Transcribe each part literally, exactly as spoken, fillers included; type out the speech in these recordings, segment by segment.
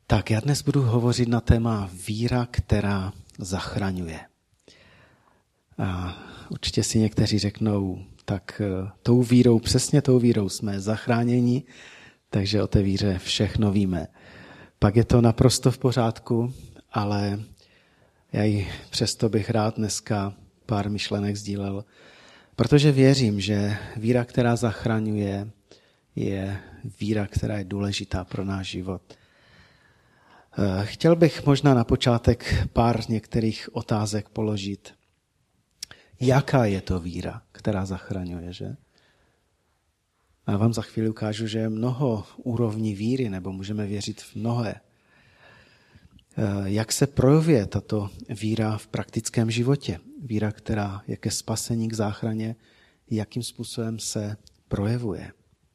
Tak já dnes budu hovořit na téma víra, která zachraňuje. A určitě si někteří řeknou, tak tou vírou, přesně tou vírou jsme zachráněni, takže o té víře všechno víme. Pak je to naprosto v pořádku, ale já ji přesto bych rád dneska pár myšlenek sdílel, protože věřím, že víra, která zachraňuje, je víra, která je důležitá pro náš život. Chtěl bych možná na počátek pár některých otázek položit. Jaká je to víra, která zachraňuje, že? A vám za chvíli ukážu, že je mnoho úrovní víry, nebo můžeme věřit v mnohé. Jak se projevuje tato víra v praktickém životě? Víra, která je ke spasení, k záchraně, jakým způsobem se projevuje?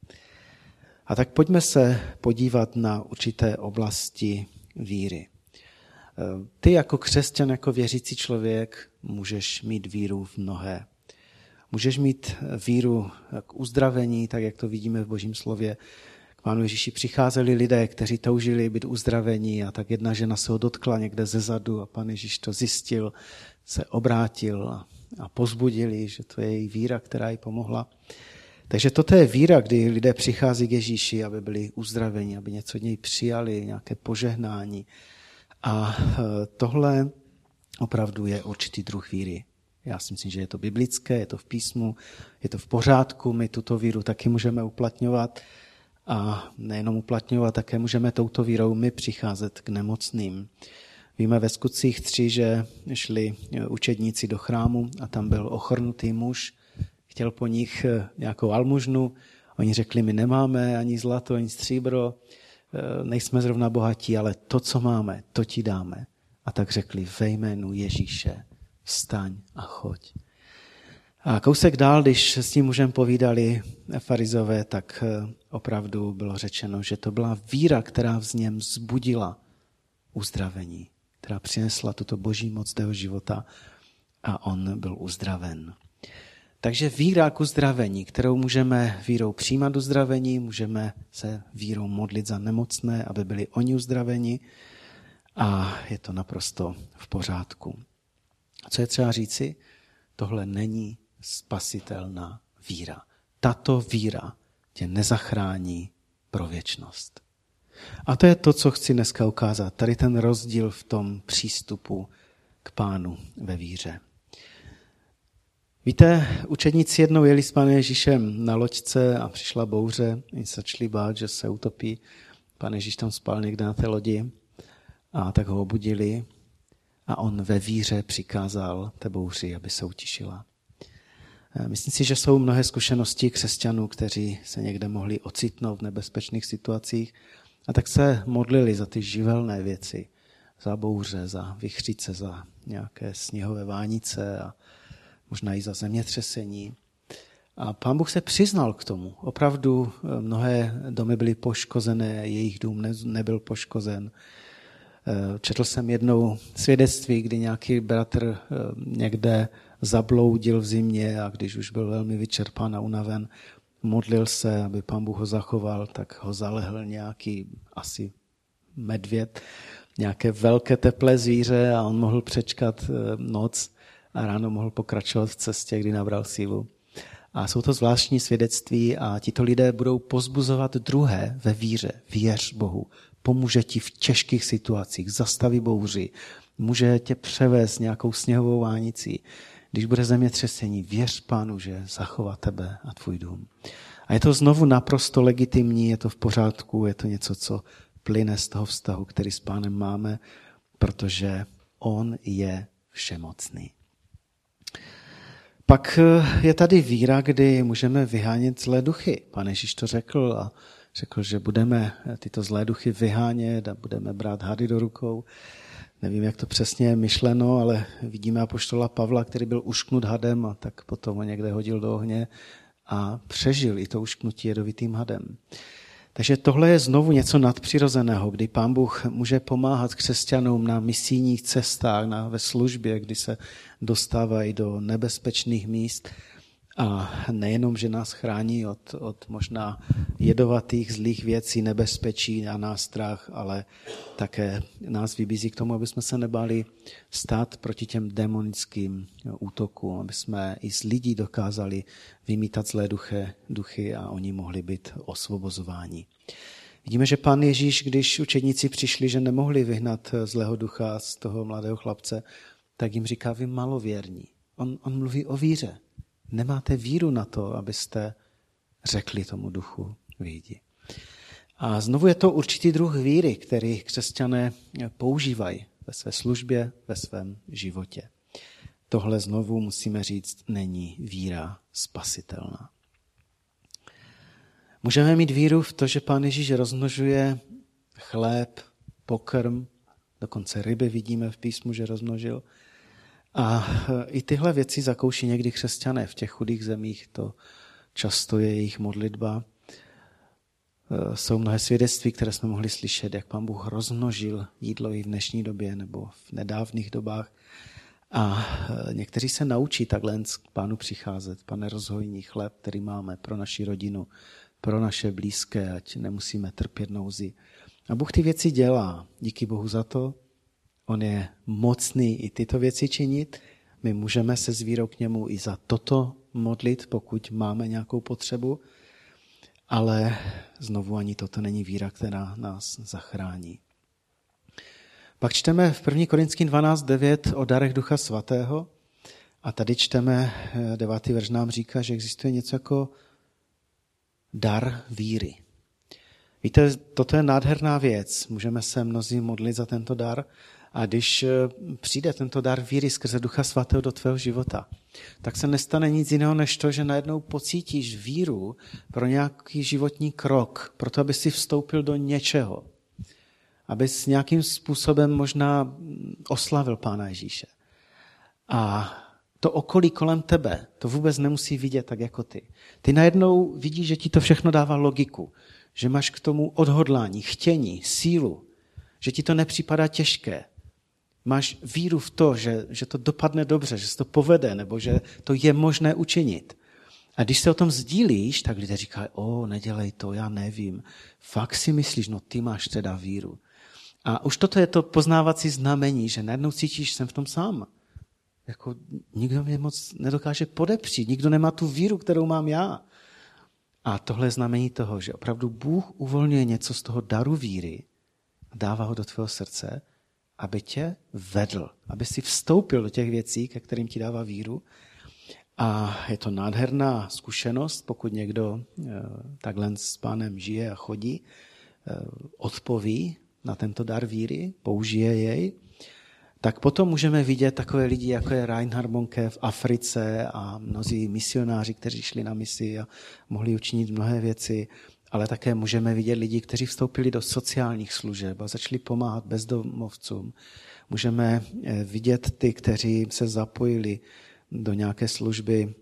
A tak pojďme se podívat na určité oblasti víry. Ty jako křesťan, jako věřící člověk, můžeš mít víru v mnohé. Můžeš mít víru k uzdravení, tak jak to vidíme v Božím slově. K Pánu Ježíši přicházeli lidé, kteří toužili být uzdravení, a tak jedna žena se ho dotkla někde ze zadu a Pán Ježíš to zjistil, se obrátil a, a pozbudili, že to je její víra, která jí pomohla. Takže toto je víra, kdy lidé přichází k Ježíši, aby byli uzdraveni, aby něco od něj přijali, nějaké požehnání. A tohle opravdu je určitý druh víry. Já si myslím, že je to biblické, je to v písmu, je to v pořádku, my tuto víru taky můžeme uplatňovat. A nejenom uplatňovat, také můžeme touto vírou my přicházet k nemocným. Víme ve Skutcích tři, že šli učedníci do chrámu a tam byl ochrnutý muž, chtěl po nich nějakou almužnu. Oni řekli, my nemáme ani zlato, ani stříbro, nejsme zrovna bohatí, ale to, co máme, to ti dáme. A tak řekli, ve jménu Ježíše, vstaň a choď. A kousek dál, když s tím mužem povídali farizové, tak opravdu bylo řečeno, že to byla víra, která v něm vzbudila uzdravení, která přinesla tuto boží moc do jeho života a on byl uzdraven. Takže víra k uzdravení, kterou můžeme vírou přijímat uzdravení, můžeme se vírou modlit za nemocné, aby byli oni uzdraveni, a je to naprosto v pořádku. Co je třeba říci? Tohle není spasitelná víra. Tato víra tě nezachrání pro věčnost. A to je to, co chci dneska ukázat. Tady ten rozdíl v tom přístupu k Pánu ve víře. Víte, učedníci jednou jeli s Pánem Ježíšem na loďce a přišla bouře. Oni se začali bát, že se utopí. Pán Ježíš tam spal někde na té lodi a tak ho obudili a on ve víře přikázal té bouři, aby se utišila. Myslím si, že jsou mnohé zkušenosti křesťanů, kteří se někde mohli ocitnout v nebezpečných situacích a tak se modlili za ty živelné věci, za bouře, za vichřice, za nějaké sněhové vánice a možná i za zemětřesení. A Pán Bůh se přiznal k tomu. Opravdu mnohé domy byly poškozené, jejich dům nebyl poškozen. Četl jsem jednou svědectví, kdy nějaký bratr někde zabloudil v zimě a když už byl velmi vyčerpán a unaven, modlil se, aby Pán Bůh ho zachoval, tak ho zalehl nějaký asi medvěd, nějaké velké teplé zvíře a on mohl přečkat noc a ráno mohl pokračovat v cestě, kdy nabral sílu. A jsou to zvláštní svědectví a tito lidé budou pozbuzovat druhé ve víře. Věř Bohu, pomůže ti v těžkých situacích, zastaví bouři, může tě převést nějakou sněhovou vánicí. Když bude zemětřesení, věř Pánu, že zachová tebe a tvůj dům. A je to znovu naprosto legitimní, je to v pořádku, je to něco, co plyne z toho vztahu, který s Pánem máme, protože on je všemocný. Pak je tady víra, kdy můžeme vyhánět zlé duchy. Pán Ježíš to řekl a řekl, že budeme tyto zlé duchy vyhánět a budeme brát hady do rukou. Nevím, jak to přesně je myšleno, ale vidíme apoštola Pavla, který byl ušknut hadem a tak potom ho někde hodil do ohně a přežil i to ušknutí jedovitým hadem. Takže tohle je znovu něco nadpřirozeného, kdy Pán Bůh může pomáhat křesťanům na misijních cestách, na, ve službě, kdy se dostávají do nebezpečných míst A nejenom, že nás chrání od, od možná jedovatých zlých věcí, nebezpečí a nástrah, ale také nás vybízí k tomu, aby jsme se nebáli stát proti těm demonickým útokům, aby jsme i z lidí dokázali vymítat zlé duchy, duchy a oni mohli být osvobozováni. Vidíme, že Pán Ježíš, když učedníci přišli, že nemohli vyhnat zlého ducha z toho mladého chlapce, tak jim říká, vy malověrní. On, on mluví o víře. Nemáte víru na to, abyste řekli tomu duchu, vyjdi. A znovu je to určitý druh víry, který křesťané používají ve své službě, ve svém životě. Tohle znovu musíme říct, není víra spasitelná. Můžeme mít víru v to, že Pán Ježíš rozmnožuje chléb, pokrm, dokonce ryby vidíme v písmu, že rozmnožil. A i tyhle věci zakouší někdy křesťané v těch chudých zemích, to často je jejich modlitba. Jsou mnohé svědectví, které jsme mohli slyšet, jak Pán Bůh rozmnožil jídlo i v dnešní době nebo v nedávných dobách. A někteří se naučí takhle k Pánu přicházet. Pane, rozhojní chléb, který máme pro naši rodinu, pro naše blízké, ať nemusíme trpět nouzi. A Bůh ty věci dělá. Díky Bohu za to. On je mocný i tyto věci činit. My můžeme se s vírou k němu i za toto modlit, pokud máme nějakou potřebu. Ale znovu ani toto není víra, která nás zachrání. Pak čteme v první Korinským dvanáct devět o darech Ducha Svatého. A tady čteme, devátý verš nám říká, že existuje něco jako dar víry. Víte, toto je nádherná věc. Můžeme se mnozí modlit za tento dar. A když přijde tento dar víry skrze Ducha Svatého do tvého života, tak se nestane nic jiného, než to, že najednou pocítíš víru pro nějaký životní krok, proto aby si vstoupil do něčeho. Abys nějakým způsobem možná oslavil Pána Ježíše. A to okolí kolem tebe, to vůbec nemusí vidět tak jako ty. Ty najednou vidíš, že ti to všechno dává logiku, že máš k tomu odhodlání, chtění, sílu, že ti to nepřipadá těžké. Máš víru v to, že, že to dopadne dobře, že se to povede, nebo že to je možné učinit. A když se o tom sdílíš, tak lidé říkají, o, nedělej to, já nevím. Fakt si myslíš, no ty máš teda víru. A už toto je to poznávací znamení, že najednou cítíš, že jsem v tom sám. Jako nikdo mě moc nedokáže podepřít, nikdo nemá tu víru, kterou mám já. A tohle je znamení toho, že opravdu Bůh uvolňuje něco z toho daru víry a dává ho do tvého srdce, aby tě vedl, aby si vstoupil do těch věcí, ke kterým ti dává víru. A je to nádherná zkušenost, pokud někdo takhle s Pánem žije a chodí, odpoví na tento dar víry, použije jej, tak potom můžeme vidět takové lidi, jako je Reinhard Bonke v Africe a mnozí misionáři, kteří šli na misi a mohli učinit mnohé věci, ale také můžeme vidět lidi, kteří vstoupili do sociálních služeb a začali pomáhat bezdomovcům. Můžeme vidět ty, kteří se zapojili do nějaké služby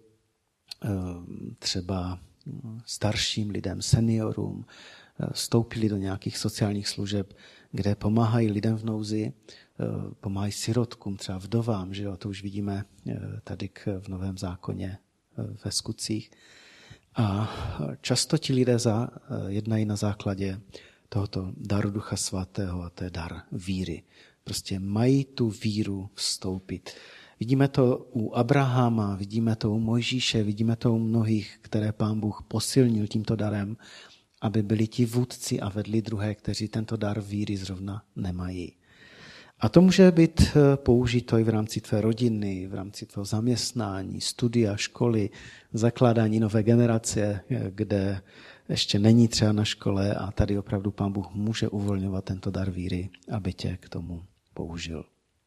třeba starším lidem, seniorům, vstoupili do nějakých sociálních služeb, kde pomáhají lidem v nouzi, pomáhají sirotkům, třeba vdovám, že jo, to už vidíme tady v Novém zákoně ve skutcích. A často ti lidé za, jednají na základě tohoto daru Ducha Svatého, a to je dar víry. Prostě mají tu víru vstoupit. Vidíme to u Abrahama, vidíme to u Mojžíše, vidíme to u mnohých, které Pán Bůh posilnil tímto darem, aby byli ti vůdci a vedli druhé, kteří tento dar víry zrovna nemají. A to může být použito i v rámci tvé rodiny, v rámci tvého zaměstnání, studia, školy, zakládání nové generace, kde ještě není třeba na škole a tady opravdu Pán Bůh může uvolňovat tento dar víry, aby tě k tomu použil.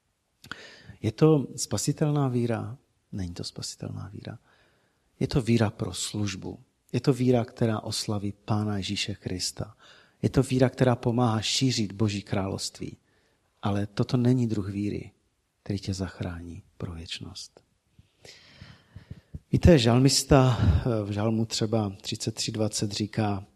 Je to spasitelná víra? Není to spasitelná víra. Je to víra pro službu. Je to víra, která oslaví Pána Ježíše Krista. Je to víra, která pomáhá šířit Boží království. Ale toto není druh víry, který tě zachrání pro věčnost. Víte, žalmista v žalmu třeba třicet tři dvacet říká: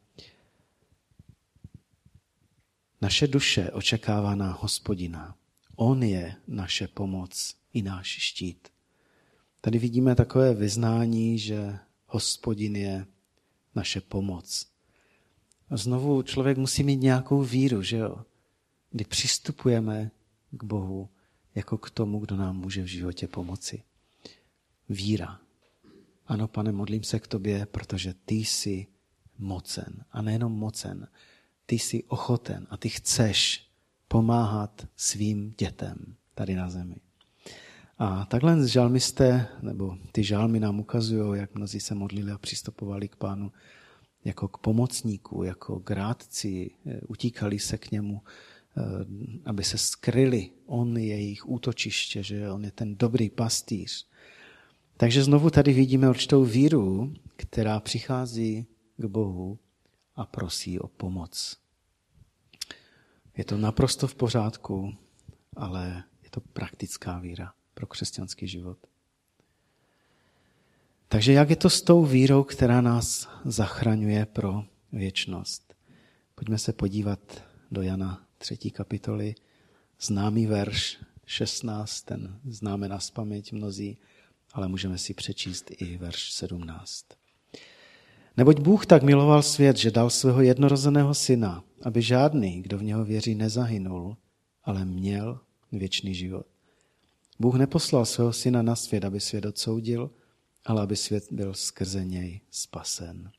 naše duše očekává na Hospodina. On je naše pomoc i náš štít. Tady vidíme takové vyznání, že Hospodin je naše pomoc. A znovu člověk musí mít nějakou víru, že jo? Kdy přistupujeme k Bohu jako k tomu, kdo nám může v životě pomoci. Víra. Ano, Pane, modlím se k tobě, protože ty jsi mocen. A nejenom mocen, ty jsi ochoten a ty chceš pomáhat svým dětem tady na zemi. A takhle žalmisté, nebo ty žalmy nám ukazují, jak mnozí se modlili a přistupovali k Pánu jako k pomocníku, jako k rádci, utíkali se k němu, aby se skryli. On je jejich útočiště, že on je ten dobrý pastýř. Takže znovu tady vidíme určitou víru, která přichází k Bohu a prosí o pomoc. Je to naprosto v pořádku, ale je to praktická víra pro křesťanský život. Takže jak je to s tou vírou, která nás zachraňuje pro věčnost? Pojďme se podívat do Jana třetí kapitoly, známý verš šestnáct, ten známe nazpaměť mnozí, ale můžeme si přečíst i verš sedmnáct. Neboť Bůh tak miloval svět, že dal svého jednorozeného syna, aby žádný, kdo v něho věří, nezahynul, ale měl věčný život. Bůh neposlal svého syna na svět, aby svět odsoudil, ale aby svět byl skrze něj spasen.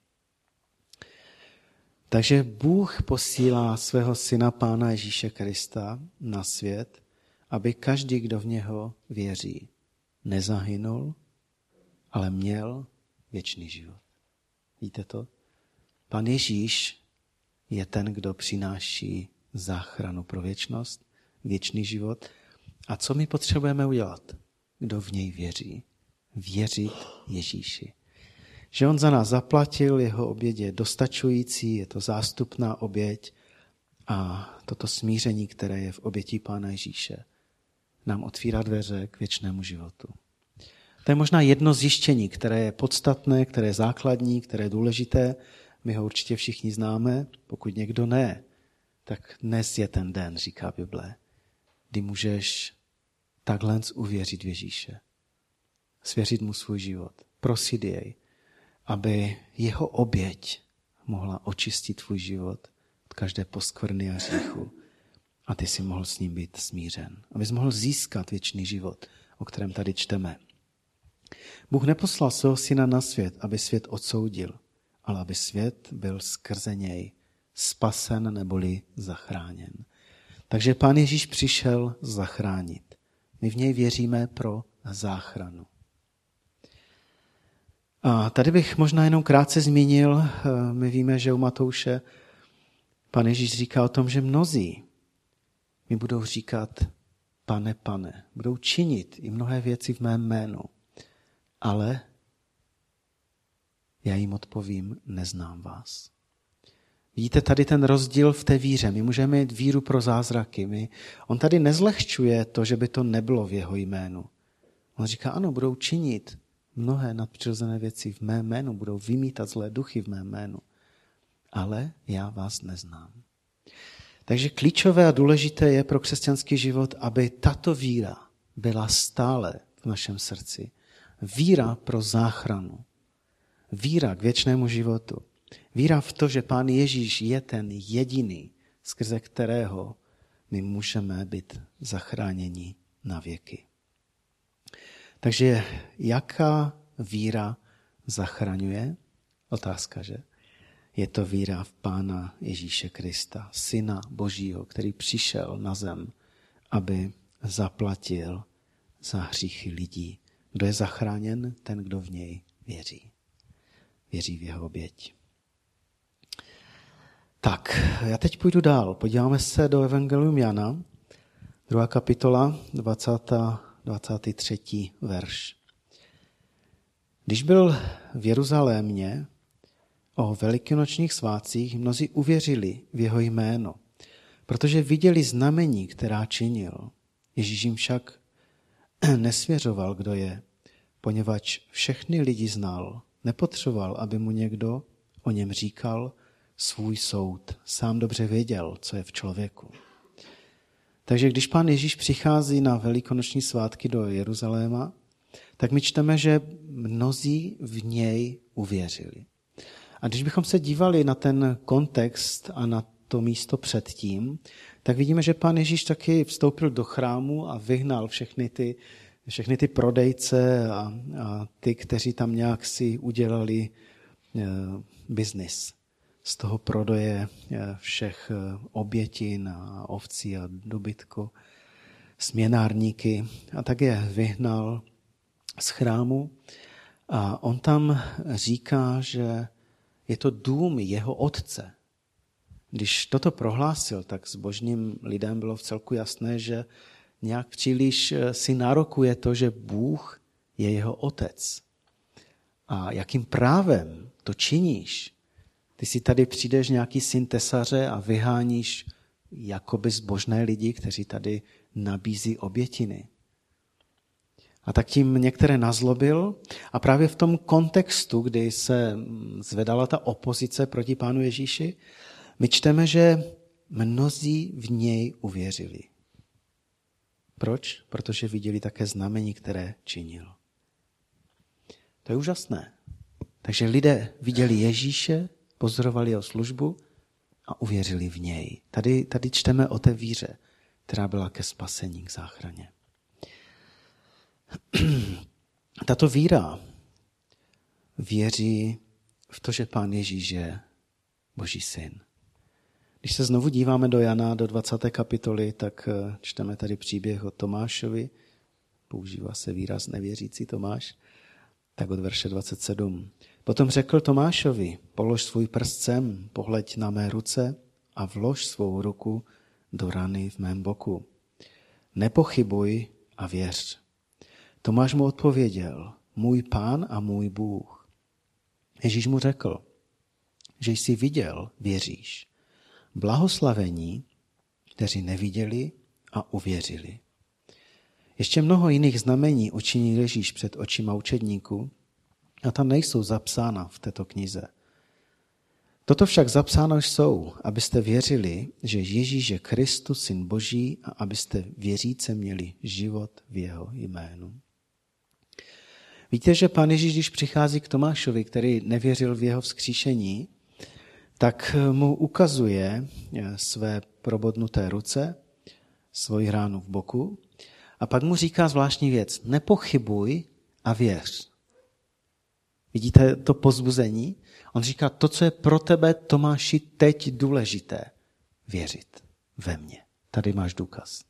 Takže Bůh posílá svého syna Pána Ježíše Krista na svět, aby každý, kdo v něho věří, nezahynul, ale měl věčný život. Víte to? Pán Ježíš je ten, kdo přináší záchranu pro věčnost, věčný život. A co my potřebujeme udělat? Kdo v něj věří? Věřit Ježíši. Že on za nás zaplatil, jeho oběť je dostačující, je to zástupná oběť a toto smíření, které je v oběti Pána Ježíše, nám otvírá dveře k věčnému životu. To je možná jedno zjištění, které je podstatné, které je základní, které je důležité. My ho určitě všichni známe. Pokud někdo ne, tak dnes je ten den, říká Bible, kdy můžeš takhle uvěřit v Ježíše. Svěřit mu svůj život. Prosit jej, aby jeho oběť mohla očistit tvůj život od každé poskvrny a hříchu. A ty si mohl s ním být smířen. Abys mohl získat věčný život, o kterém tady čteme. Bůh neposlal svého syna na svět, aby svět odsoudil, ale aby svět byl skrze něj spasen neboli zachráněn. Takže Pán Ježíš přišel zachránit. My v něj věříme pro záchranu. A tady bych možná jenom krátce zmínil, my víme, že u Matouše Pán Ježíš říká o tom, že mnozí mi budou říkat, Pane, Pane, budou činit i mnohé věci v mém jménu, ale já jim odpovím, neznám vás. Vidíte tady ten rozdíl v té víře. My můžeme mít víru pro zázraky. My, on tady nezlehčuje to, že by to nebylo v jeho jménu. On říká, ano, budou činit mnohé nadpřirozené věci v mém jménu, budou vymítat zlé duchy v mém jménu, ale já vás neznám. Takže klíčové a důležité je pro křesťanský život, aby tato víra byla stále v našem srdci. Víra pro záchranu. Víra k věčnému životu. Víra v to, že Pán Ježíš je ten jediný, skrze kterého my můžeme být zachráněni na věky. Takže jaká víra zachraňuje? Otázka, že? Je to víra v Pána Ježíše Krista, Syna Božího, který přišel na zem, aby zaplatil za hříchy lidí. Kdo je zachráněn? Ten, kdo v něj věří. Věří v jeho oběť. Tak, já teď půjdu dál. Podíváme se do Evangelium Jana, druhá kapitola, dvacátý, dvacátý třetí verš. Když byl v Jeruzalémě o velikonočních svátcích, mnozí uvěřili v jeho jméno, protože viděli znamení, která činil. Ježíš jim však nesvěřoval, kdo je, poněvadž všechny lidi znal. Nepotřeboval, aby mu někdo o něm říkal svůj soud. Sám dobře věděl, co je v člověku. Takže když Pán Ježíš přichází na velikonoční svátky do Jeruzaléma, tak my čteme, že mnozí v něj uvěřili. A když bychom se dívali na ten kontext a na to místo předtím, tak vidíme, že Pán Ježíš taky vstoupil do chrámu a vyhnal všechny ty, všechny ty prodejce a, a ty, kteří tam nějak si udělali e, biznis z toho prodeje e, všech e, obětin a ovcí a dobytku, směnárníky, a tak je vyhnal z chrámu. A on tam říká, že je to dům jeho otce. Když toto prohlásil, tak zbožným lidem bylo vcelku jasné, že nějak příliš si nárokuje to, že Bůh je jeho otec. A jakým právem to činíš? Ty si tady přijdeš nějaký syn tesaře a vyháníš jakoby zbožné lidi, kteří tady nabízí obětiny. A tak tím některé nazlobil a právě v tom kontextu, kdy se zvedala ta opozice proti Pánu Ježíši, my čteme, že mnozí v něj uvěřili. Proč? Protože viděli také znamení, které činil. To je úžasné. Takže lidé viděli Ježíše, pozorovali jeho službu a uvěřili v něj. Tady, tady čteme o té víře, která byla ke spasení, k záchraně. Tato víra věří v to, že Pán Ježíš je Boží syn. Když se znovu díváme do Jana, do dvacáté kapitoly, tak čteme tady příběh o Tomášovi. Používá se výraz nevěřící Tomáš. Tak od verše dvacet sedm. Potom řekl Tomášovi, polož svůj prst sem, pohleď na mé ruce a vlož svou ruku do rany v mém boku. Nepochybuj a věř. Tomáš mu odpověděl, můj Pán a můj Bůh. Ježíš mu řekl, že jsi viděl, věříš. Blahoslavení, kteří neviděli a uvěřili. Ještě mnoho jiných znamení učinil Ježíš před očima učedníků a ta nejsou zapsána v této knize. Toto však zapsáno jsou, abyste věřili, že Ježíš je Kristus, Syn Boží, a abyste věříce měli život v jeho jménu. Víte, že Pán Ježíš, když přichází k Tomášovi, který nevěřil v jeho vzkříšení, tak mu ukazuje své probodnuté ruce, svoji ránu v boku a pak mu říká zvláštní věc. Nepochybuj a věř. Vidíte to povzbuzení? On říká, to, co je pro tebe, Tomáši, teď důležité, věřit ve mně. Tady máš důkaz.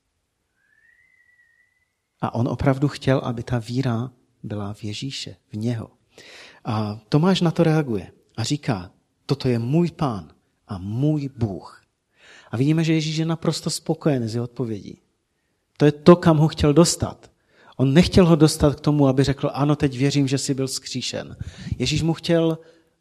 A on opravdu chtěl, aby ta víra byla v Ježíše, v něho. A Tomáš na to reaguje a říká, toto je můj Pán a můj Bůh. A vidíme, že Ježíš je naprosto spokojen s jeho odpovědí. To je to, kam ho chtěl dostat. On nechtěl ho dostat k tomu, aby řekl, ano, teď věřím, že jsi byl vzkříšen. Ježíš mu chtěl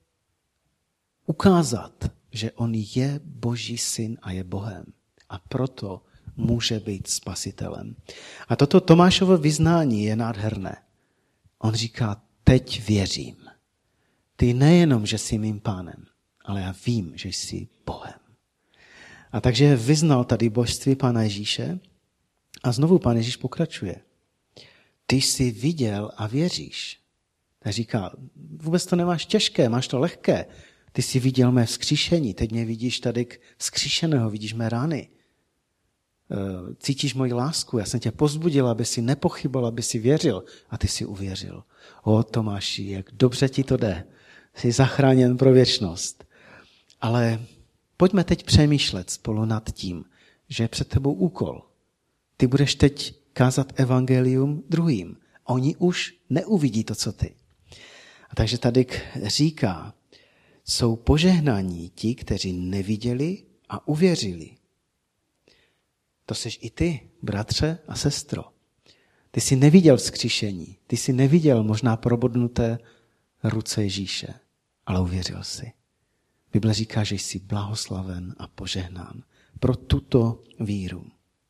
ukázat, že on je Boží syn a je Bohem. A proto může být spasitelem. A toto Tomášovo vyznání je nádherné. On říká, teď věřím. Ty nejenom, že jsi mým Pánem, ale já vím, že jsi Bohem. A takže vyznal tady božství Pána Ježíše a znovu Pán Ježíš pokračuje. Ty jsi viděl a věříš. Tak říká, vůbec to nemáš těžké, máš to lehké. Ty jsi viděl mé vzkříšení, teď mě vidíš tady k vzkříšeného, vidíš mé rány. Cítíš moji lásku, já jsem tě pozbudil, aby si nepochyboval, aby si věřil a ty si uvěřil. O Tomáši, jak dobře ti to jde. Jsi zachráněn pro věčnost. Ale pojďme teď přemýšlet spolu nad tím, že je před tebou úkol. Ty budeš teď kázat evangelium druhým. Oni už neuvidí to, co ty. A takže tady říká, jsou požehnaní ti, kteří neviděli a uvěřili. To seš i ty, bratře a sestro. Ty jsi neviděl vzkříšení, ty jsi neviděl možná probodnuté ruce Ježíše, ale uvěřil jsi. Bible říká, že jsi blahoslaven a požehnán pro tuto víru.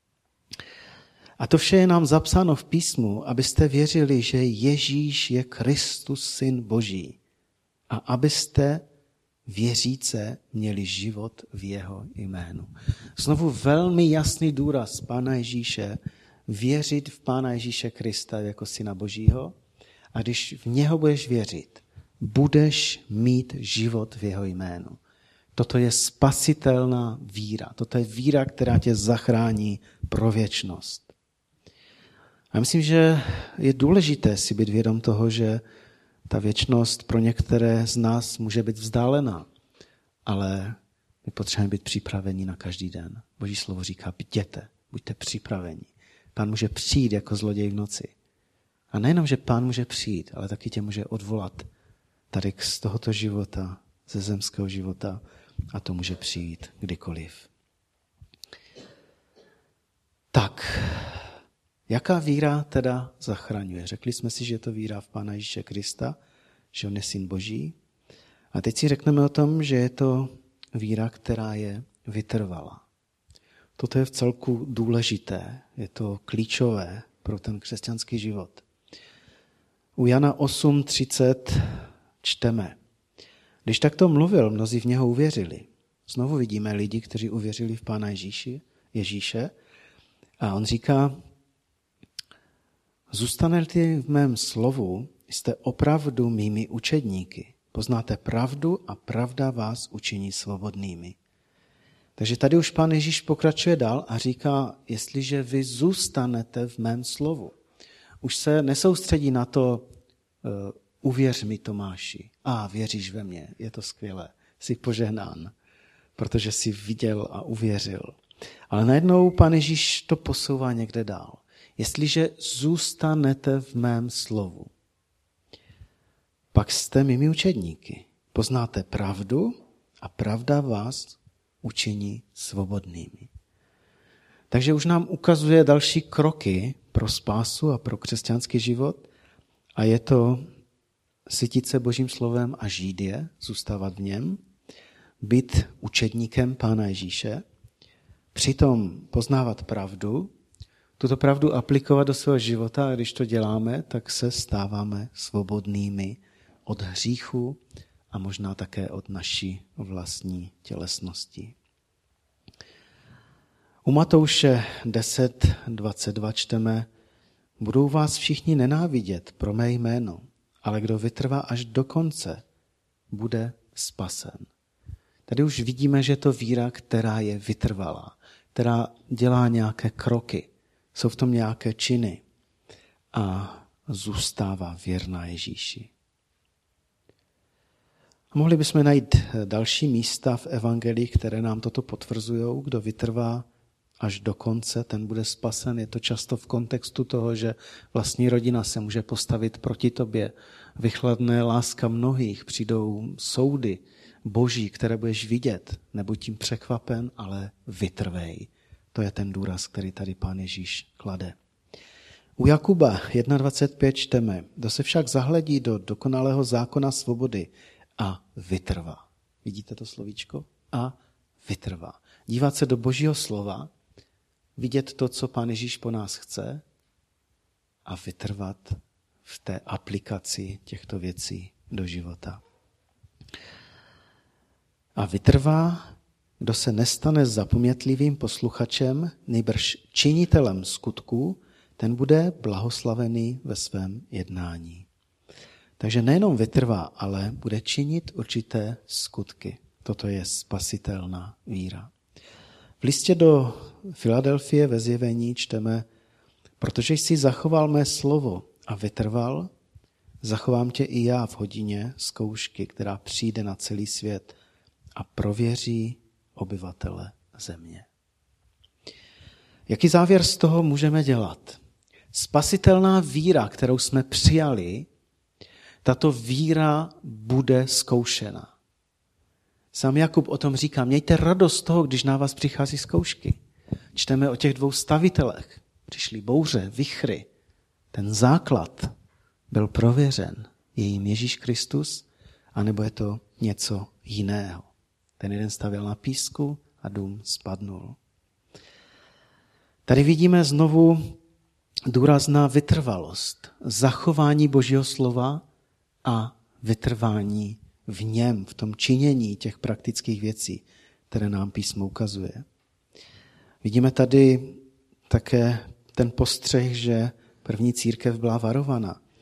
A to vše je nám zapsáno v písmu, abyste věřili, že Ježíš je Kristus, Syn Boží, a abyste věříce měli život v jeho jménu. Znovu velmi jasný důraz Pána Ježíše, věřit v Pána Ježíše Krista jako Syna Božího A když v něho budeš věřit, budeš mít život v jeho jménu. Toto je spasitelná víra. Toto je víra, která tě zachrání pro věčnost. A myslím, že je důležité si být vědom toho, že ta věčnost pro některé z nás může být vzdálená, ale my potřebujeme být připraveni na každý den. Boží slovo říká, bděte, buďte připraveni. Pán může přijít jako zloděj v noci. A nejenom, že Pán může přijít, ale taky tě může odvolat tady z tohoto života, ze zemského života, a to může přijít kdykoliv. Tak, jaká víra teda zachraňuje? Řekli jsme si, že je to víra v Pána Ježíše Krista, že on je syn Boží. A teď si řekneme o tom, že je to víra, která je vytrvalá. Toto je v celku důležité, je to klíčové pro ten křesťanský život. U Jana osm třicet čteme. Když takto mluvil, mnozí v něho uvěřili. Znovu vidíme lidi, kteří uvěřili v Pána Ježíši, Ježíše. A on říká, zůstanete v mém slovu, jste opravdu mými učedníky. Poznáte pravdu a pravda vás učiní svobodnými. Takže tady už Pán Ježíš pokračuje dál a říká, jestliže vy zůstanete v mém slovu. Už se nesoustředí na to, uh, uvěř mi, Tomáši. A věříš ve mě, je to skvělé, jsi požehnán, protože jsi viděl a uvěřil. Ale najednou Pán Ježíš to posouvá někde dál. Jestliže zůstanete v mém slovu, pak jste mými učedníky. Poznáte pravdu a pravda vás učiní svobodnými. Takže už nám ukazuje další kroky pro spásu a pro křesťanský život a je to sytit se Božím slovem a žít je, zůstávat v něm, být učedníkem Pána Ježíše, přitom poznávat pravdu, tuto pravdu aplikovat do svého života a když to děláme, tak se stáváme svobodnými od hříchu a možná také od naší vlastní tělesnosti. U Matouše deset dvacet dva čteme, budou vás všichni nenávidět pro mé jméno, ale kdo vytrvá až do konce, bude spasen. Tady už vidíme, že to víra, která je vytrvalá, která dělá nějaké kroky, jsou v tom nějaké činy a zůstává věrná Ježíši. A mohli bychom najít další místa v evangelii, které nám toto potvrzují. Kdo vytrvá až do konce, ten bude spasen. Je to často v kontextu toho, že vlastní rodina se může postavit proti tobě. Vychladne láska mnohých, přijdou soudy boží, které budeš vidět. Nebuď tím překvapen, ale vytrvej. To je ten důraz, který tady Pán Ježíš klade. U Jakuba jedna dvacet pět čteme, kdo se však zahledí do dokonalého zákona svobody a vytrvá. Vidíte to slovíčko? A vytrvá. Dívat se do Božího slova, vidět to, co Pán Ježíš po nás chce a vytrvat v té aplikaci těchto věcí do života. A vytrvá, kdo se nestane zapomnětlivým posluchačem, nýbrž činitelem skutků, ten bude blahoslavený ve svém jednání. Takže nejenom vytrvá, ale bude činit určité skutky. Toto je spasitelná víra. V listě do Filadelfie ve Zjevení čteme, protože jsi zachoval mé slovo a vytrval, zachovám tě i já v hodině zkoušky, která přijde na celý svět a prověří obyvatele země. Jaký závěr z toho můžeme dělat? Spasitelná víra, kterou jsme přijali, tato víra bude zkoušena. Sám Jakub o tom říká, mějte radost z toho, když na vás přichází zkoušky. Čteme o těch dvou stavitelech. Přišly bouře, vichry. Ten základ byl prověřen. Je jim Ježíš Kristus, anebo je to něco jiného. Ten jeden stavěl na písku a dům spadnul. Tady vidíme znovu důraz na vytrvalost, zachování Božího slova a vytrvání v něm, v tom činění těch praktických věcí, které nám písmo ukazuje. Vidíme tady také ten postřeh, že první církev byla varovaná.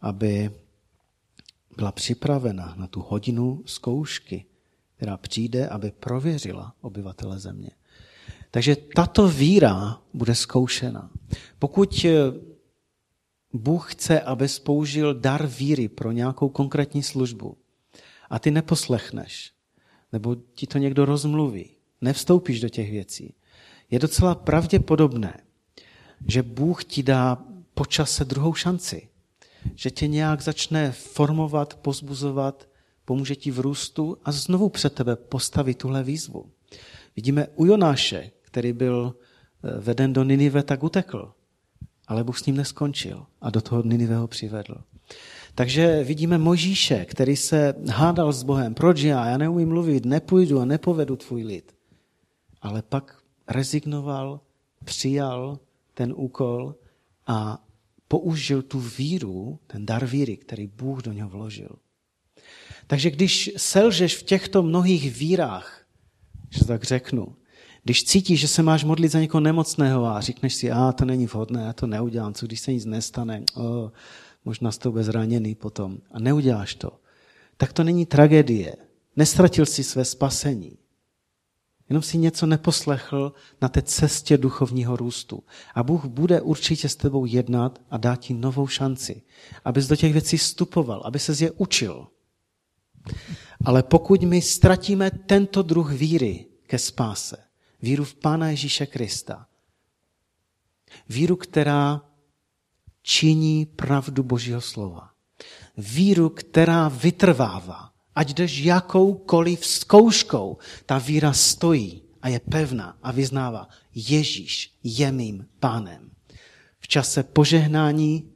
aby byla připravena na tu hodinu zkoušky, která přijde, aby prověřila obyvatele země. Takže tato víra bude zkoušena. Pokud Bůh chce, abys použil dar víry pro nějakou konkrétní službu a ty neposlechneš, nebo ti to někdo rozmluví, nevstoupíš do těch věcí, je docela pravděpodobné, že Bůh ti dá po čase druhou šanci, že tě nějak začne formovat, pozbuzovat, pomůže ti v růstu a znovu před tebe postaví tuhle výzvu. Vidíme u Jonáše, který byl veden do Ninive, tak utekl, ale Bůh s ním neskončil a do toho Ninive ho přivedl. Takže vidíme Mojžíše, který se hádal s Bohem. Proč já? Já neumím mluvit, nepůjdu a nepovedu tvůj lid. Ale pak rezignoval, přijal ten úkol a použil tu víru, ten dar víry, který Bůh do něho vložil. Takže když selžeš v těchto mnohých vírách, že tak řeknu, když cítíš, že se máš modlit za někoho nemocného a řekneš si, a to není vhodné, já to neudělám, co když se nic nestane, oh, možná jsi to zraněný potom a neuděláš to, tak to není tragédie. Nestratil si své spasení. Jenom si něco neposlechl na té cestě duchovního růstu. A Bůh bude určitě s tebou jednat a dá ti novou šanci, abys do těch věcí vstupoval, aby ses je učil. Ale pokud my ztratíme tento druh víry ke spáse, víru v Pána Ježíše Krista, víru, která činí pravdu Božího slova, víru, která vytrvává, ať jdeš jakoukoliv zkouškou, ta víra stojí a je pevná a vyznává, Ježíš je mým Pánem. V čase požehnání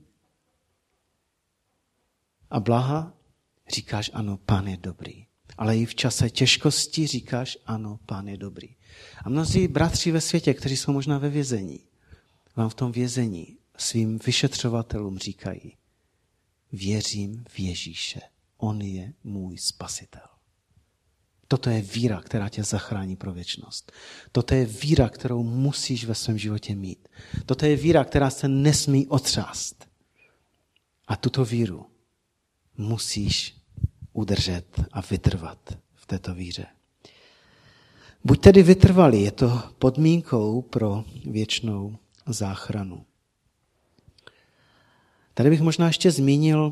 a blaha říkáš, ano, Pán je dobrý. Ale i v čase těžkosti říkáš, ano, Pán je dobrý. A mnozí bratři ve světě, kteří jsou možná ve vězení, vám v tom vězení svým vyšetřovatelům říkají, věřím v Ježíše, on je můj spasitel. Toto je víra, která tě zachrání pro věčnost. Toto je víra, kterou musíš ve svém životě mít. Toto je víra, která se nesmí otřást. A tuto víru musíš udržet a vytrvat v této víře. Buď tedy vytrvalý, je to podmínkou pro věčnou záchranu. Tady bych možná ještě zmínil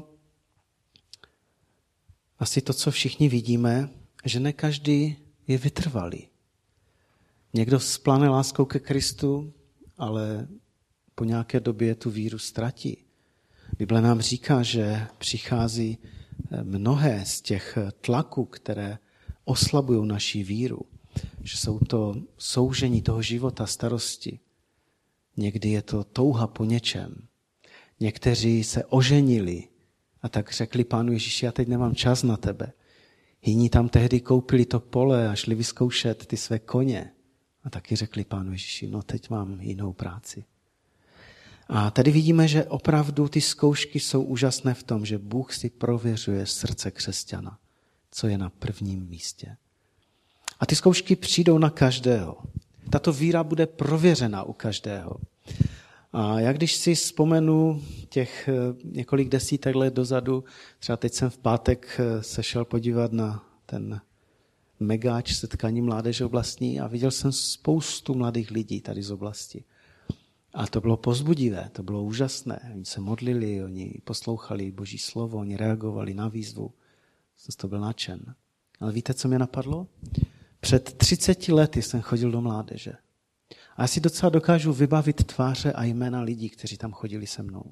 asi to, co všichni vidíme, že ne každý je vytrvalý. Někdo vzplane láskou ke Kristu, ale po nějaké době tu víru ztratí. Bible nám říká, že přichází mnohé z těch tlaků, které oslabují naši víru. Že jsou to soužení toho života, starosti. Někdy je to touha po něčem. Někteří se oženili a tak řekli Pánu Ježíši, já teď nemám čas na tebe. Jiní tam tehdy koupili to pole a šli vyzkoušet ty své koně. A taky řekli Pánu Ježíši, no teď mám jinou práci. A tady vidíme, že opravdu ty zkoušky jsou úžasné v tom, že Bůh si prověřuje srdce křesťana, co je na prvním místě. A ty zkoušky přijdou na každého. Tato víra bude prověřena u každého. A já když si vzpomenu těch několik desítek let dozadu, třeba teď jsem v pátek se šel podívat na ten megáč setkání mládeže oblastní a viděl jsem spoustu mladých lidí tady z oblasti. A to bylo povzbudivé, to bylo úžasné. Oni se modlili, oni poslouchali Boží slovo, oni reagovali na výzvu. Jsem z toho byl nadšen. Ale víte, co mě napadlo? Před třiceti lety jsem chodil do mládeže. A já si docela dokážu vybavit tváře a jména lidí, kteří tam chodili se mnou.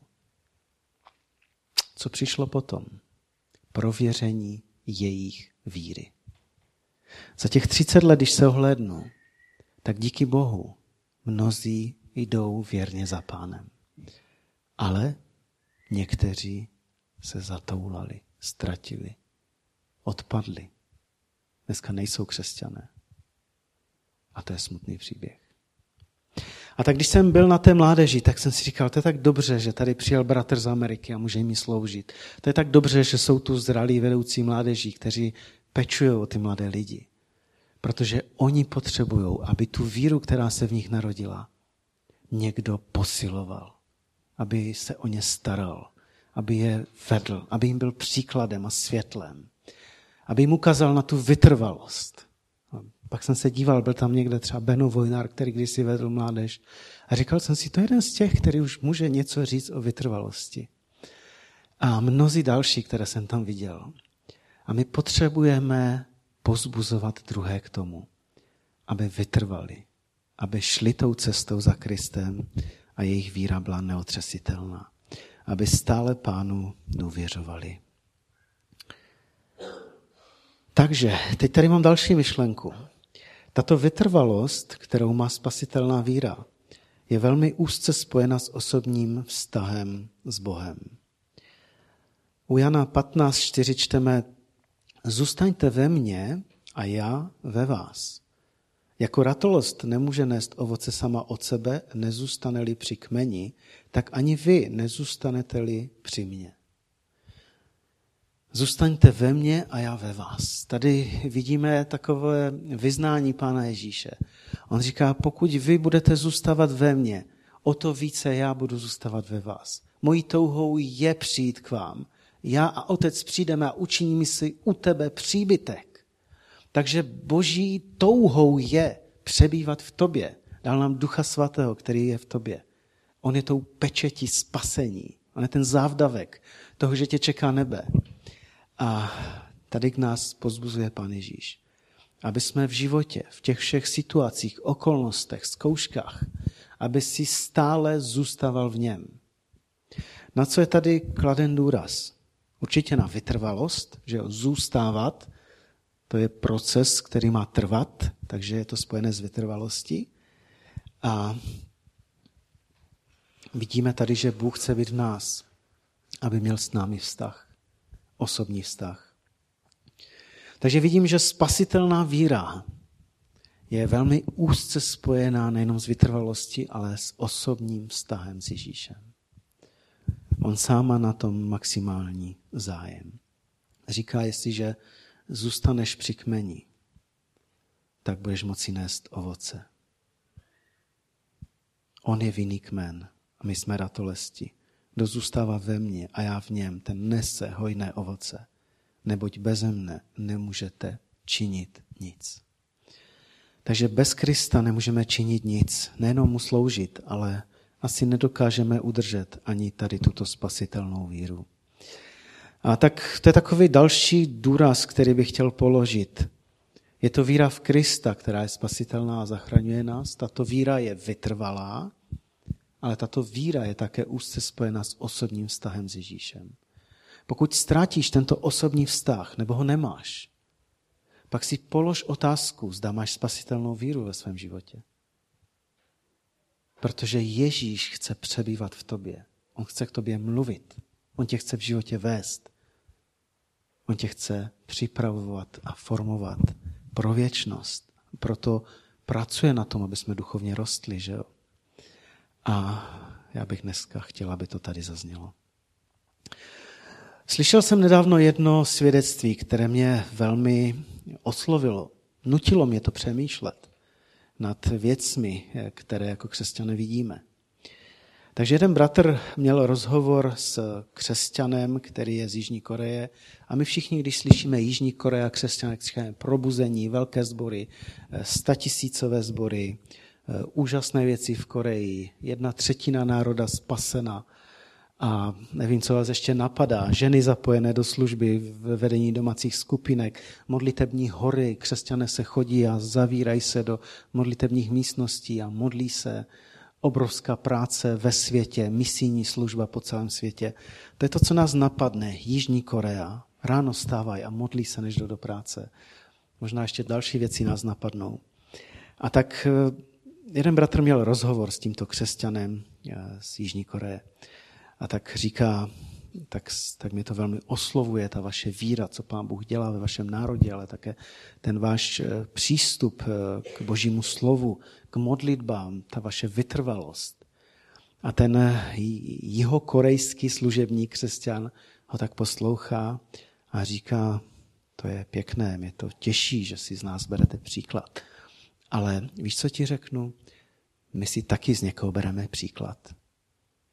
Co přišlo potom? Prověření jejich víry. Za těch třicet let, když se ohlédnu, tak díky Bohu mnozí jdou věrně za Pánem. Ale někteří se zatoulali, ztratili, odpadli. Dneska nejsou křesťané. A to je smutný příběh. A tak když jsem byl na té mládeži, tak jsem si říkal, to je tak dobře, že tady přijel bratr z Ameriky a může jim sloužit. To je tak dobře, že jsou tu zralí vedoucí mládeží, kteří pečují o ty mladé lidi. Protože oni potřebují, aby tu víru, která se v nich narodila, někdo posiloval. Aby se o ně staral. aby je vedl, aby jim byl příkladem a světlem, aby jim ukázal na tu vytrvalost. Pak jsem se díval, byl tam někde třeba Beno Vojnár, který kdysi vedl mládež a říkal jsem si, to je jeden z těch, který už může něco říct o vytrvalosti. A mnozí další, které jsem tam viděl. A my potřebujeme pozbuzovat druhé k tomu, aby vytrvali, aby šli tou cestou za Kristem a jejich víra byla neotřesitelná. Aby stále Pánu důvěřovali. Takže teď tady mám další myšlenku. Tato vytrvalost, kterou má spasitelná víra, je velmi úzce spojena s osobním vztahem s Bohem. U Jana patnáct čtyři čteme: Zůstaňte ve mně a já ve vás. Jako ratolost nemůže nést ovoce sama od sebe, nezůstane-li při kmeni, tak ani vy nezůstanete-li při mně. Zůstaňte ve mně a já ve vás. Tady vidíme takové vyznání Pána Ježíše. On říká, pokud vy budete zůstávat ve mně, o to více já budu zůstávat ve vás. Mojí touhou je přijít k vám. Já a Otec přijdeme a učiníme si u tebe příbytek. Takže Boží touhou je přebývat v tobě. Dal nám Ducha Svatého, který je v tobě. On je tou pečetí spasení. On je ten závdavek toho, že tě čeká nebe. A tady k nás pozbuzuje Pán Ježíš, aby jsme v životě, v těch všech situacích, okolnostech, zkouškách, aby si stále zůstával v něm. Na co je tady kladen důraz? Určitě na vytrvalost, že jo, zůstávat, to je proces, který má trvat, takže je to spojené s vytrvalostí. A vidíme tady, že Bůh chce být v nás, aby měl s námi vztah. Osobní vztah. Takže vidím, že spasitelná víra je velmi úzce spojená nejenom s vytrvalostí, ale s osobním vztahem s Ježíšem. On sám má na tom maximální zájem. Říká, jestliže zůstaneš při kmeni, tak budeš moci nést ovoce. On je vinný kmen a my jsme ratolesti. Kdo zůstává ve mně a já v něm, ten nese hojné ovoce. Neboť beze mne nemůžete činit nic. Takže bez Krista nemůžeme činit nic. Nejenom mu sloužit, ale asi nedokážeme udržet ani tady tuto spasitelnou víru. A tak to je takový další důraz, který bych chtěl položit. Je to víra v Krista, která je spasitelná a zachraňuje nás. Tato víra je vytrvalá, ale tato víra je také úzce spojena s osobním vztahem s Ježíšem. Pokud ztrátíš tento osobní vztah, nebo ho nemáš, pak si polož otázku, zda máš spasitelnou víru ve svém životě. Protože Ježíš chce přebývat v tobě. On chce k tobě mluvit. On tě chce v životě vést. On tě chce připravovat a formovat pro věčnost. Proto pracuje na tom, aby jsme duchovně rostli, že jo? A já bych dneska chtěl, aby to tady zaznělo. Slyšel jsem nedávno jedno svědectví, které mě velmi oslovilo. Nutilo mě to přemýšlet nad věcmi, které jako křesťané vidíme. Takže jeden bratr měl rozhovor s křesťanem, který je z Jižní Koreje. A my všichni, když slyšíme Jižní Korea, křesťané, křesťané, probuzení, velké sbory, statisícové sbory, úžasné věci v Koreji, jedna třetina národa spasena a nevím, co vás ještě napadá, ženy zapojené do služby v vedení domácích skupinek, modlitební hory, křesťané se chodí a zavírají se do modlitebních místností a modlí se, obrovská práce ve světě, misijní služba po celém světě. To je to, co nás napadne. Jižní Korea, ráno stávají a modlí se, než jdou do práce. Možná ještě další věci nás napadnou. A tak jeden bratr měl rozhovor s tímto křesťanem z Jižní Koreje. A tak říká, tak, tak mě to velmi oslovuje, ta vaše víra, co Pán Bůh dělá ve vašem národě, ale také ten váš přístup k Božímu slovu, k modlitbám, ta vaše vytrvalost. A ten jihokorejský služební křesťan ho tak poslouchá a říká, to je pěkné, mě to těší, že si z nás berete příklad. Ale víš, co ti řeknu? My si taky z někoho bereme příklad.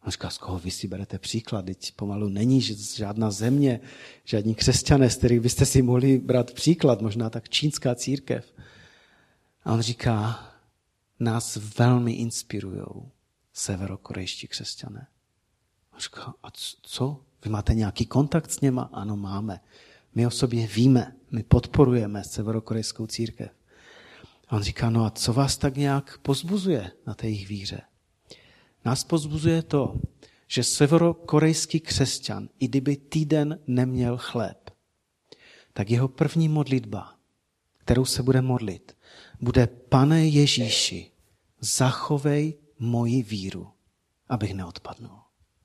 On říká, z koho vy si berete příklad? Teď pomalu není žádná země, žádní křesťané, z kterých byste si mohli brát příklad, možná tak čínská církev. A on říká, nás velmi inspirujou severokorejští křesťané. On říká, a co? Vy máte nějaký kontakt s něma? Ano, máme. My o sobě víme, my podporujeme severokorejskou církev. A on říká, no a co vás tak nějak pozbuzuje na té jejich víře? Nás pozbuzuje to, že severokorejský křesťan, i kdyby týden neměl chléb, tak jeho první modlitba, kterou se bude modlit, bude: Pane Ježíši, zachovej moji víru, abych neodpadnul.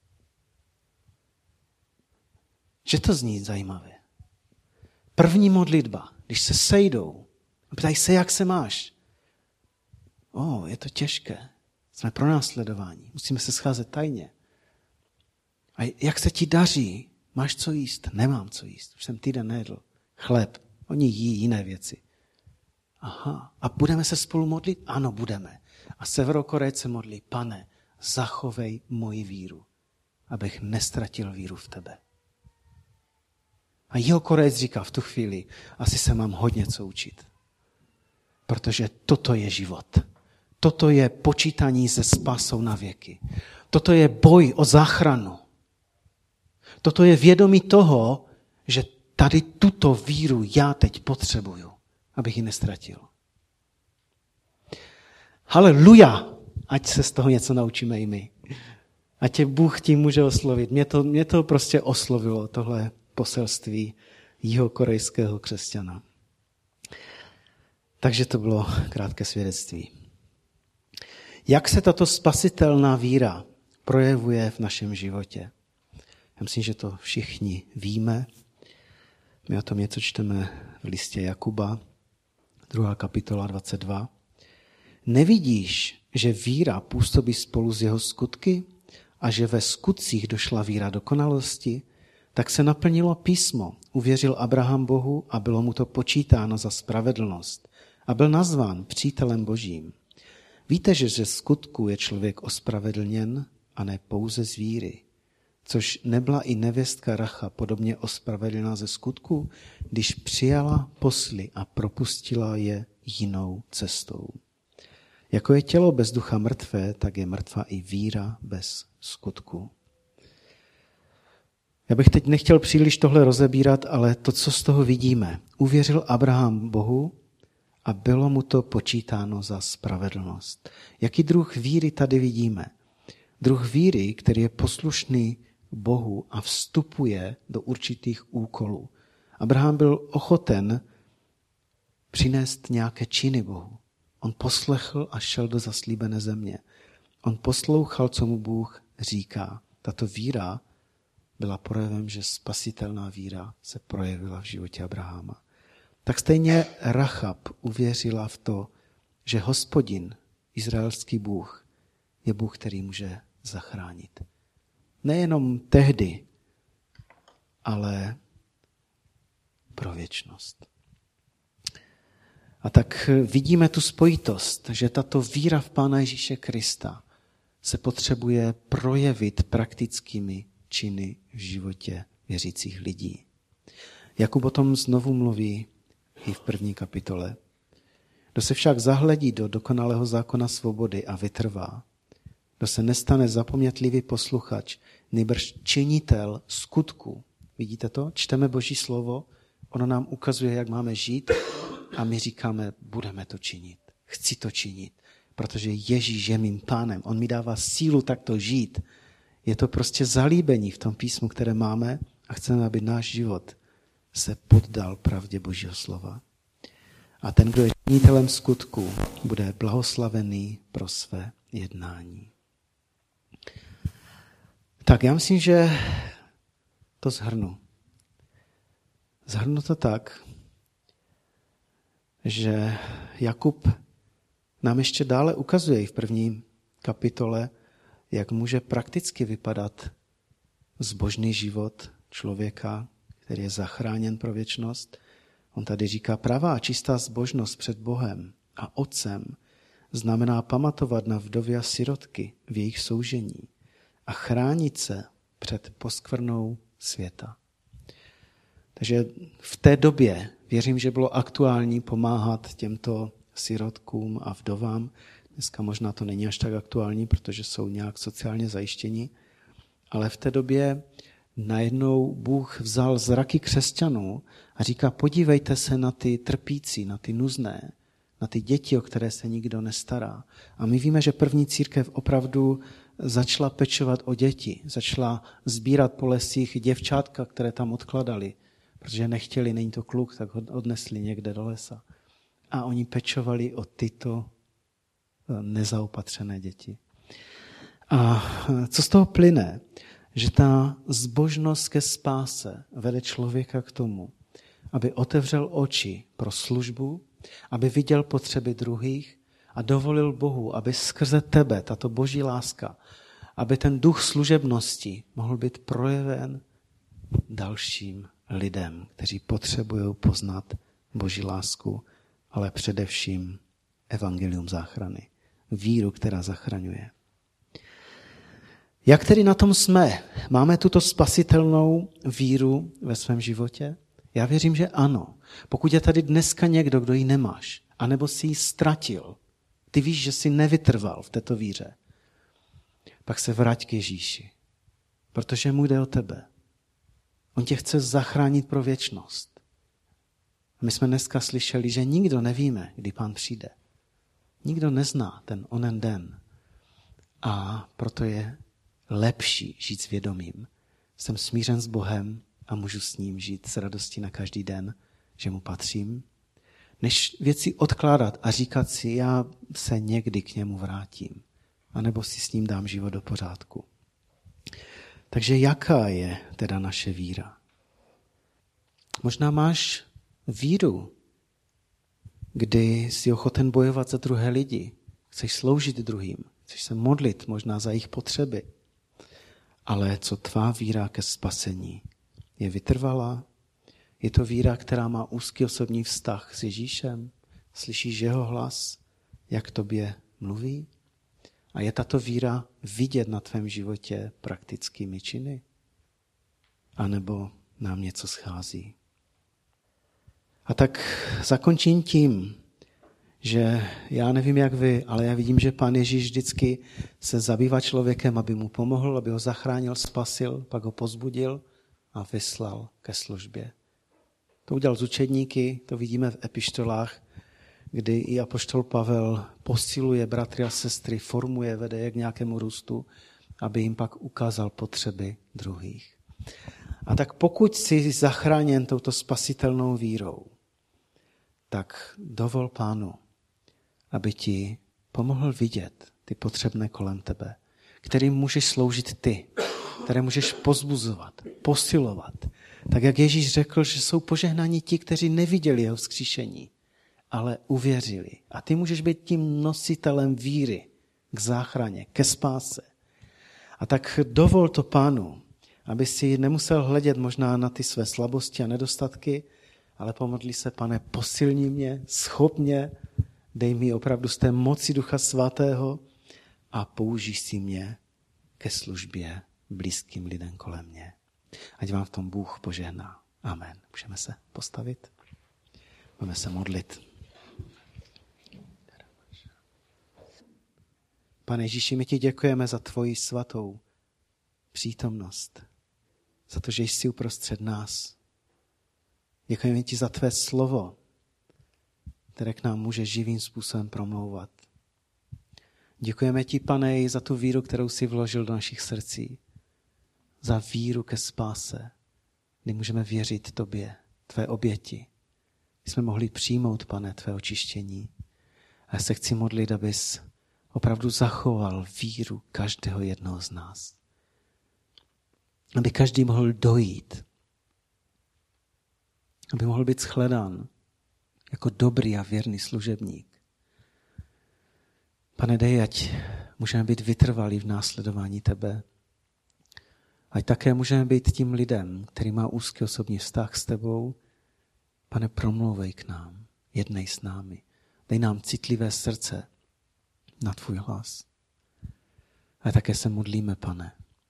Že to zní zajímavě. První modlitba, když se sejdou a ptají se, jak se máš. O, je to těžké. Jsme pronásledováni. Musíme se scházet tajně. A jak se ti daří? Máš co jíst? Nemám co jíst. Už jsem týden nejedl. Chléb. Oni jí jiné věci. Aha. A budeme se spolu modlit? Ano, budeme. A Severokorejce modlí: Pane, zachovej moji víru, abych nestratil víru v tebe. A Jihokorejec říká v tu chvíli: asi se mám hodně co učit. Protože toto je život. Toto je počítání se spásou na věky. Toto je boj o záchranu. Toto je vědomí toho, že tady tuto víru já teď potřebuju, abych ji nestratil. Haleluja! Ať se z toho něco naučíme i my. Ať tě Bůh tím může oslovit. Mě to, mě to prostě oslovilo, tohle poselství jihokorejského křesťana. Takže to bylo krátké svědectví. Jak se tato spasitelná víra projevuje v našem životě? Já myslím, že to všichni víme. My o tom něco čteme v listě Jakuba, druhá kapitola dvacet dva. Nevidíš, že víra působí spolu s jeho skutky a že ve skutcích došla víra dokonalosti? Tak se naplnilo písmo. Uvěřil Abraham Bohu a bylo mu to počítáno za spravedlnost. A byl nazván přítelem Božím. Víte, že ze skutku je člověk ospravedlněn a ne pouze z víry. Což nebyla i nevěstka Racha podobně ospravedlněna ze skutku, když přijala posly a propustila je jinou cestou. Jako je tělo bez ducha mrtvé, tak je mrtvá i víra bez skutku. Já bych teď nechtěl příliš tohle rozebírat, ale to, co z toho vidíme. Uvěřil Abraham Bohu a bylo mu to počítáno za spravedlnost. Jaký druh víry tady vidíme? Druh víry, který je poslušný Bohu a vstupuje do určitých úkolů. Abraham byl ochoten přinést nějaké činy Bohu. On poslechl a šel do zaslíbené země. On poslouchal, co mu Bůh říká. Tato víra byla projevem, že spasitelná víra se projevila v životě Abraháma. Tak stejně Rachab uvěřila v to, že Hospodin, izraelský Bůh, je Bůh, který může zachránit. Nejenom tehdy, ale pro věčnost. A tak vidíme tu spojitost, že tato víra v Pána Ježíše Krista se potřebuje projevit praktickými činy v životě věřících lidí. Jakub o tom znovu mluví i v první kapitole. Kdo se však zahledí do dokonalého zákona svobody a vytrvá, kdo se nestane zapomnětlivý posluchač, nýbrž činitel skutku. Vidíte to? Čteme Boží slovo, ono nám ukazuje, jak máme žít a my říkáme, budeme to činit. Chci to činit, protože Ježíš je mým pánem. On mi dává sílu takto žít. Je to prostě zalíbení v tom písmu, které máme a chceme, aby náš život se poddal pravdě Božího slova. A ten, kdo je činitelem skutku, bude blahoslavený pro své jednání. Tak já myslím, že to shrnu. Shrnu to tak, že Jakub nám ještě dále ukazuje i v první kapitole, jak může prakticky vypadat zbožný život člověka, který je zachráněn pro věčnost. On tady říká, pravá a čistá zbožnost před Bohem a Otcem znamená pamatovat na vdovy a sirotky v jejich soužení a chránit se před poskvrnou světa. Takže v té době věřím, že bylo aktuální pomáhat těmto sirotkům a vdovám. Dneska možná to není až tak aktuální, protože jsou nějak sociálně zajištěni, ale v té době najednou Bůh vzal zraky křesťanů a říká, podívejte se na ty trpící, na ty nuzné, na ty děti, o které se nikdo nestará. A my víme, že první církev opravdu začala pečovat o děti, začala sbírat po lesích děvčátka, které tam odkladali, protože nechtěli, není to kluk, tak ho odnesli někde do lesa. A oni pečovali o tyto nezaopatřené děti. A co z toho plyne? Že ta zbožnost ke spáse vede člověka k tomu, aby otevřel oči pro službu, aby viděl potřeby druhých a dovolil Bohu, aby skrze tebe, tato boží láska, aby ten duch služebnosti mohl být projeven dalším lidem, kteří potřebují poznat boží lásku, ale především evangelium záchrany, víru, která zachraňuje. Jak tedy na tom jsme? Máme tuto spasitelnou víru ve svém životě? Já věřím, že ano. Pokud je tady dneska někdo, kdo ji nemáš, anebo si ji ztratil, ty víš, že jsi nevytrval v této víře, pak se vrať k Ježíši, protože mu jde o tebe. On tě chce zachránit pro věčnost. A my jsme dneska slyšeli, že nikdo nevíme, kdy Pán přijde. Nikdo nezná ten onen den. A proto je lepší žít s vědomím. Jsem smířen s Bohem a můžu s ním žít s radostí na každý den, že mu patřím, než věci odkládat a říkat si, já se někdy k němu vrátím, anebo si s ním dám život do pořádku. Takže jaká je teda naše víra? Možná máš víru, kdy jsi ochoten bojovat za druhé lidi, chceš sloužit druhým, chceš se modlit možná za jejich potřeby, ale co tvá víra ke spasení? Je vytrvalá? Je to víra, která má úzký osobní vztah s Ježíšem? Slyšíš jeho hlas, jak tobě mluví? A je tato víra vidět na tvém životě praktickými činy? A nebo nám něco schází? A tak zakončím tím, že já nevím, jak vy, ale já vidím, že Pán Ježíš vždycky se zabývá člověkem, aby mu pomohl, aby ho zachránil, spasil, pak ho pozbudil a vyslal ke službě. To udělal z učedníky, to vidíme v epištolách, kdy i apoštol Pavel posiluje bratry a sestry, formuje, vede je k nějakému růstu, aby jim pak ukázal potřeby druhých. A tak pokud jsi zachráněn touto spasitelnou vírou, tak dovol Pánu, aby ti pomohl vidět ty potřebné kolem tebe, kterým můžeš sloužit ty, které můžeš pozbuzovat, posilovat. Tak jak Ježíš řekl, že jsou požehnaní ti, kteří neviděli jeho vzkříšení, ale uvěřili. A ty můžeš být tím nositelem víry k záchraně, ke spáse. A tak dovol to Pánu, aby si nemusel hledět možná na ty své slabosti a nedostatky, ale pomodli se, Pane, posilni mě, schop mě, dej mi opravdu z té moci Ducha Svatého a použij si mě ke službě blízkým lidem kolem mě. Ať vám v tom Bůh požehná. Amen. Můžeme se postavit? Budeme se modlit. Pane Ježíši, my ti děkujeme za tvoji svatou přítomnost, za to, že jsi uprostřed nás. Děkujeme ti za tvé slovo, které k nám může živým způsobem promlouvat. Děkujeme ti, Pane, i za tu víru, kterou jsi vložil do našich srdcí. Za víru ke spáse, kdy můžeme věřit tobě, tvé oběti. Jsme mohli přijmout, Pane, tvé očištění. A já se chci modlit, abys opravdu zachoval víru každého jednoho z nás. Aby každý mohl dojít. Aby mohl být shledán jako dobrý a věrný služebník. Pane, dej, ať můžeme být vytrvalí v následování tebe. Ať také můžeme být tím lidem, který má úzký osobní vztah s tebou. Pane, promlouvej k nám, jednej s námi. Dej nám citlivé srdce na tvůj hlas. A také se modlíme, Pane,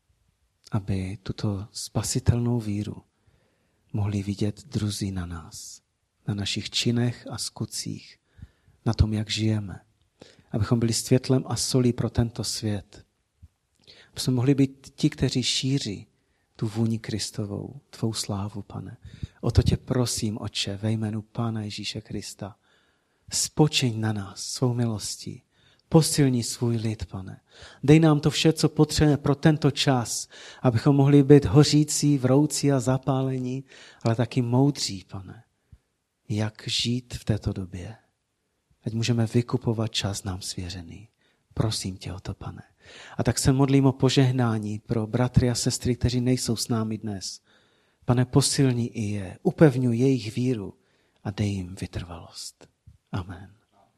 aby tuto spasitelnou víru mohli vidět druzí na nás, na našich činech a skutcích, na tom, jak žijeme. Abychom byli světlem a solí pro tento svět. Abychom mohli být ti, kteří šíří tu vůni Kristovou, tvou slávu, Pane. O to tě prosím, Otče, ve jménu Pána Ježíše Krista. Spočiň na nás svou milostí. Posilni svůj lid, Pane. Dej nám to vše, co potřebujeme pro tento čas, abychom mohli být hořící, vroucí a zapálení, ale taky moudří, Pane. Jak žít v této době. Ať můžeme vykupovat čas nám svěřený. Prosím tě o to, Pane. A tak se modlím o požehnání pro bratry a sestry, kteří nejsou s námi dnes. Pane, posilni i je, upevňuj jejich víru a dej jim vytrvalost. Amen.